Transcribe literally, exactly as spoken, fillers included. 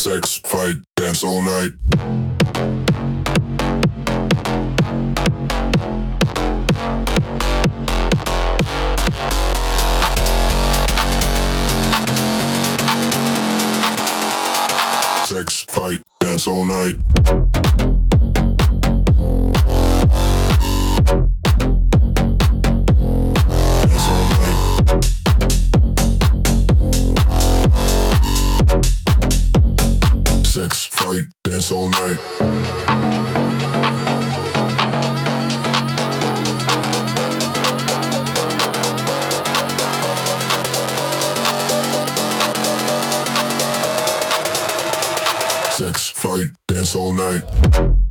Sex, fight, dance all night. Sex, fight, dance all night. Dance all night. Sex, fight, dance all night. Sex, fight, dance all night.